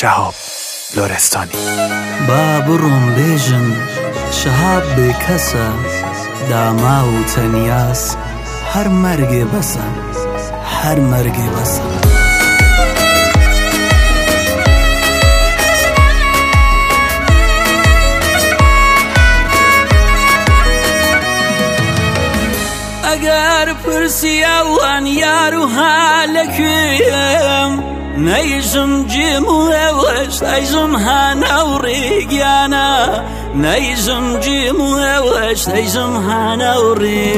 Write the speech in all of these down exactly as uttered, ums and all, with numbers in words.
شهاب لرستانی. با بڕۆم بێژن شەهاب بێکەسە داما و تەنیاس هەر مەرگێ بەسە هەر مەرگێ بەسە. ئەگەر پرسیاوان یار و هالەکوێم نەیژم جێم و ئێوەش نەیژم هانەوڕێ گیانە نەیژم جێم و ئێوەش نەیژم هانەوڕێ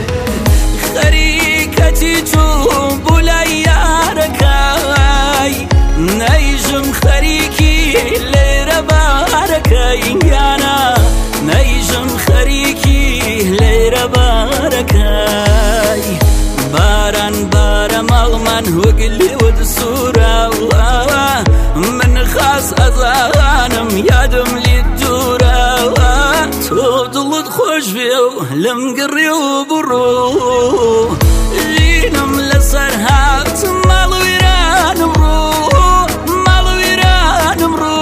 خەریکەتی چوو بولای یارەکەی نەیژم خەریکی لێرە بارەکەی گیانە نەیژم خەریکی لێرە بارەکەی باران بارە ماڵمان وەگلی ود سوورەوە من خاس ئەزانم یادم لیت دوورەوە تۆ دڵت خۆش بێ و لەم گڕێ و بڕۆ ژینم لەسەر هات ماڵ وێرانم ڕۆ ماڵ وێرانم ڕۆ.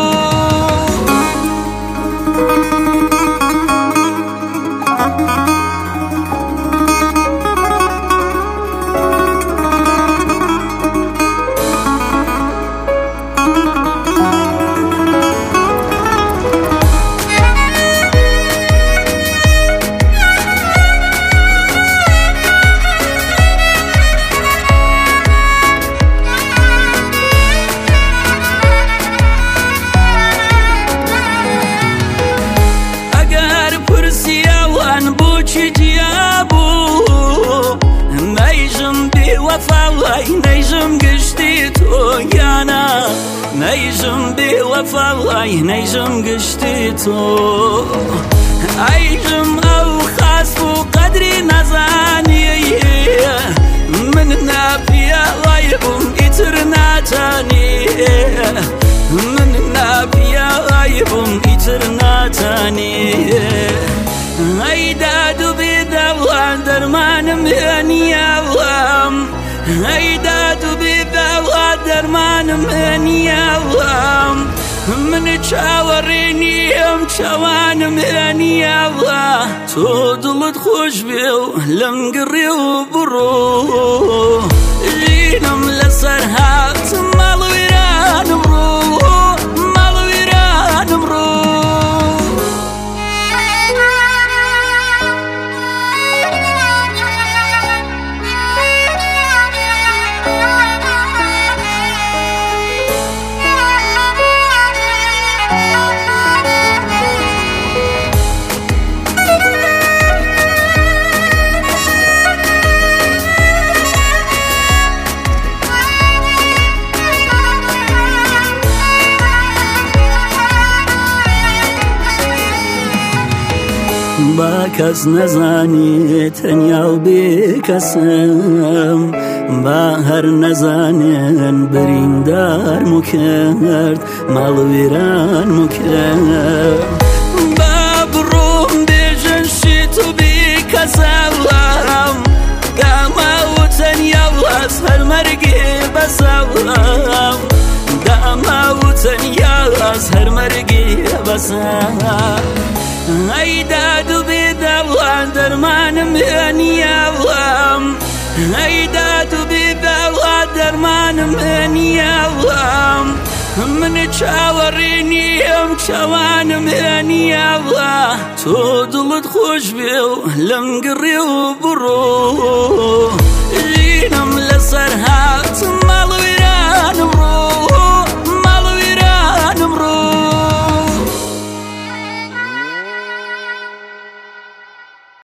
نەیژم گشتی تۆ گیانە نەیژم بێوەفاڵای نەیژم گشتی تۆ ئەیژم ئەو خاس و قەدری نەزانی من ناپیاوای بووم ئیتر ناتانی من ناپیاوای بووم ئیتر ناتانی ئەی داد و بێداوان دەرمانم هێنیاوام ئەی داد و بێداوا دەرمانم هێنیاوام من چاوەڕێ نیم چاوانم هێنیاوە تۆ دڵت خۆش بێ و لەم گڕێ و بڕۆ ژینم لەسەر هات ماڵ وێرانم ڕۆ ماڵ وێرانم ڕۆ. با کەس نەزانێت تەنیا و بێکەسم با هەر نەزانێن بریندارم و کرد ماڵ وێرانم و کرد با بڕۆم بێژن شیت و بێکەسەوەم داما و تەنیا واز هەر مەرگێ بەسەوەم داما و تەنیا واز هەر مەرگێ بەسەوەم ئەی داد و بێداوان دەرمانم هێنیاوام ئەی داد و بێداوا دەرمانم هێنیاوام من چاوەڕێ نیم چاوانم هێنیاوە تۆ دڵت خۆش بێ و لەم گڕێ و بڕۆ